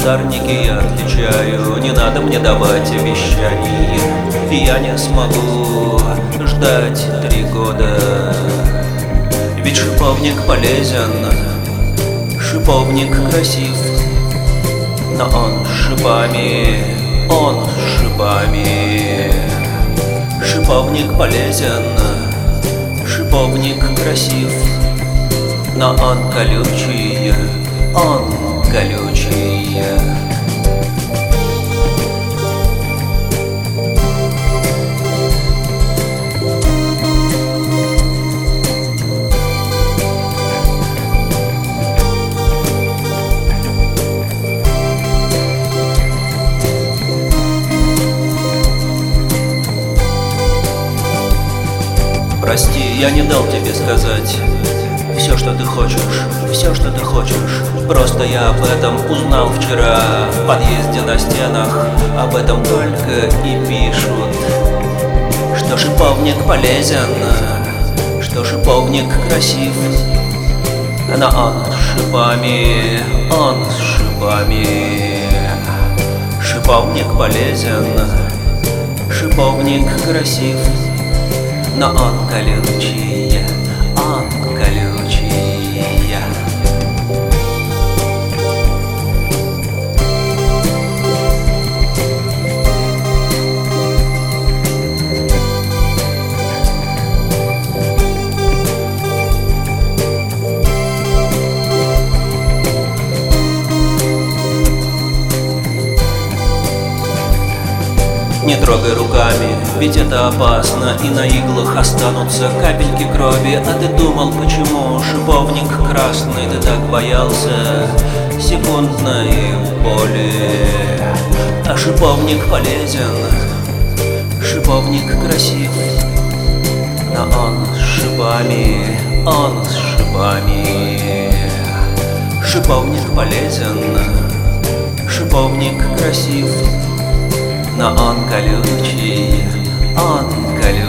кустарники я отличаю, не надо мне давать обещаний. Я не смогу ждать 3 года, ведь шиповник полезен, шиповник красив, но он с шипами, он с шипами. Шиповник полезен, шиповник красив, но он колючий, он колючий. Прости, я не дал тебе сказать все, что ты хочешь, все, что ты хочешь. Просто я об этом узнал вчера. В подъезде на стенах об этом только и пишут, что шиповник полезен, что шиповник красив, но он с шипами, он с шипами. Шиповник полезен, шиповник красив, но он колючий, он колючий. Не трогай руками, ведь это опасно, и на иглах останутся капельки крови. А ты думал, почему шиповник красный ты так боялся секундной боли? А шиповник полезен, шиповник красив, но он с шипами, он с шипами. Шиповник полезен, шиповник красив, но он колючий, он колючий.